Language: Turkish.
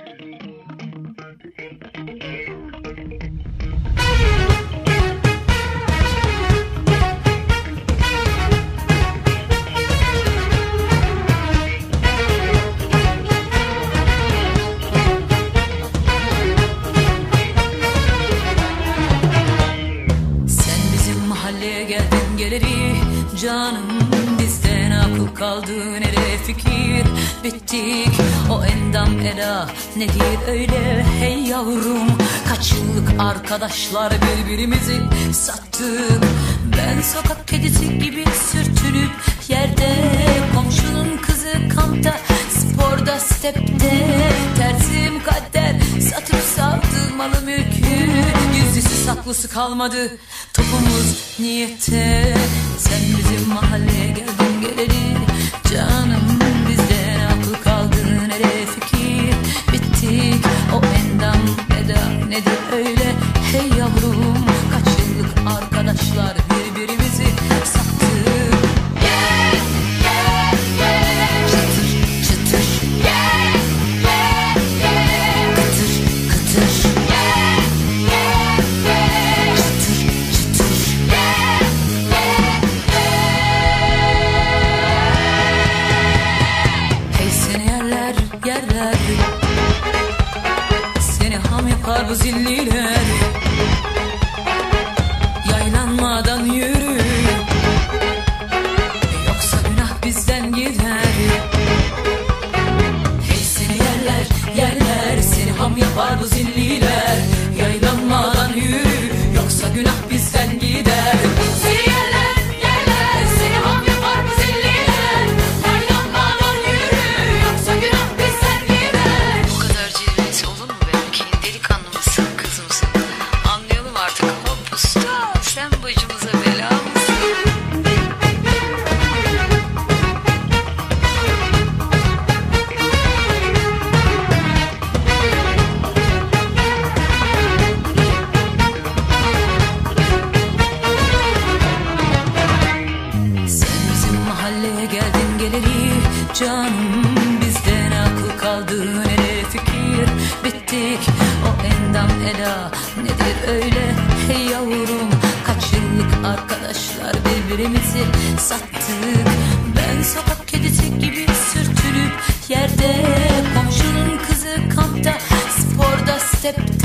Geldin geleri canım, bizden akıl kaldı nereye fikir, bittik o endam eda nedir öyle hey yavrum. Kaç yıllık arkadaşlar birbirimizi sattık, ben sokak kedisi gibi sürtünüp yerde, komşunun kızı kampta sporda stepte, tersim kader satıp savdı malı mülkü, gizlisi saklısı kalmadı topumuz niyette. Sen bizim mahalleye geldin geleli canım, bizden akıl kaldı nereye fikir, bittik o endam eda nedir öyle hey yavrum. Kaç yıllık arkadaşlar birbirimizi sattık. Yerler seni ham yapar bu zilliler, yaylanmadan yürü yoksa günah bizden gider. Hey seni yerler seni ham yapar bu zilliler, yaylanmadan yürü yoksa günah bizden gider. Sen başımıza bela mısın? Sen bizim mahalleye geldin geleli canım, bizden akıl kaldı nereye fikir, bittik o endam eda nedir öyle hey yavrum. Kaç yıllık arkadaşlar birbirimizi sattık, ben sokak kedisi gibi sürtünüp yerde, komşunun kızı kampta sporda stepte,